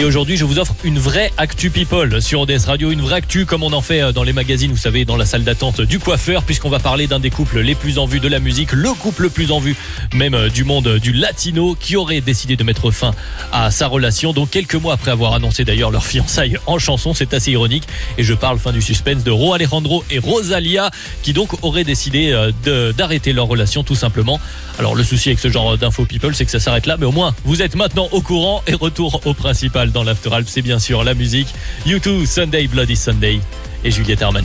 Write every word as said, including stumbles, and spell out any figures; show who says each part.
Speaker 1: Et aujourd'hui, je vous offre une vraie actu people sur O D S Radio, une vraie actu comme on en fait dans les magazines, vous savez, dans la salle d'attente du coiffeur, puisqu'on va parler d'un des couples les plus en vue de la musique, le couple le plus en vue même du monde du latino, qui aurait décidé de mettre fin à sa relation, donc quelques mois après avoir annoncé d'ailleurs leur fiançailles en chanson. C'est assez ironique, et je parle, fin du suspense, de Ro Alejandro et Rosalia, qui donc auraient décidé de, d'arrêter leur relation tout simplement. Alors le souci avec ce genre d'info people, c'est que ça s'arrête là, mais au moins vous êtes maintenant au courant. Et retour au principal dans l'After Alp, c'est bien sûr la musique. U deux, Sunday Bloody Sunday et Juliette Armanet.